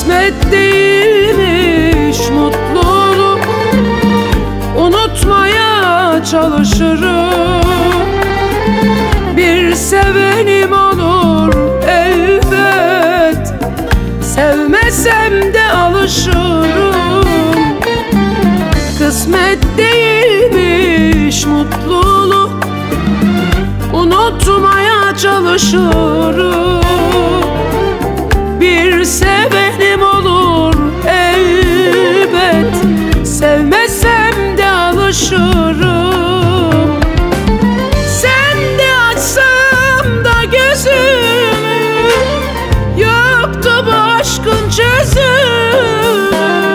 Kısmet değilmiş mutluluk, unutmaya çalışırım. Bir sevenim olur elbet, sevmesem de alışırım. Kısmet değilmiş mutluluk, unutmaya çalışırım. Bir sevenim olur elbet, sevmesem de alışırım. Sen de açsam da gözümü, yoktu bu aşkın çözümü.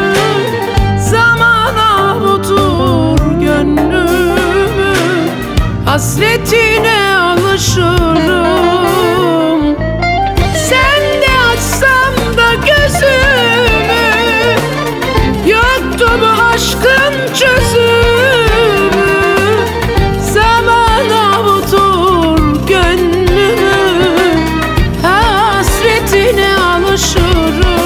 Zaman avutur gönlümü, hasretine alışırım. Sen de açsam da gözümü, yoktu bu aşkın çözümü. Zaman avutur gönlümü, hasretine alışırım.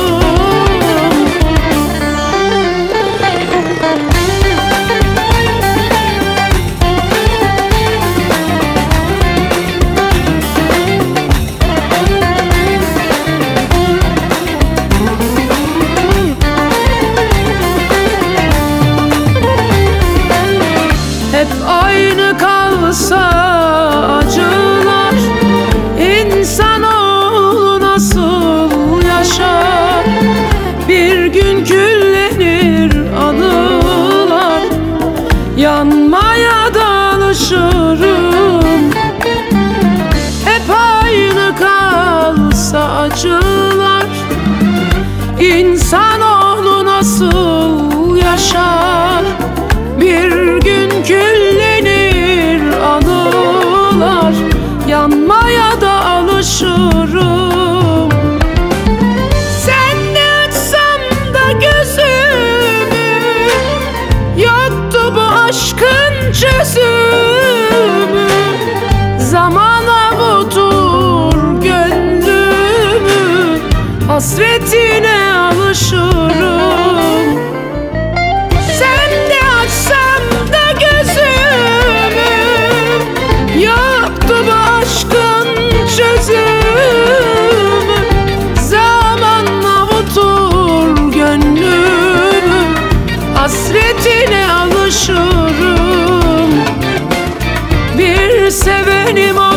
Hep aynı kalsa acılar, insanoğlu nasıl yaşar? Bir gün küllenir anılar, yanmaya da alışırım. Hep aynı kalsa acılar, insanoğlu nasıl yaşar? Bir gün küllenir anılar, yanmaya da alışırım. Sen de açsam da gözümü, yoktu bu aşkın çözümü. Zaman avutur gönlümü, hasretine alışırım. Sen de açsam da gözümü, yoktu bu aşkın çözümü. Zaman avutur gönlümü, hasretine alışırım. Bir sevenim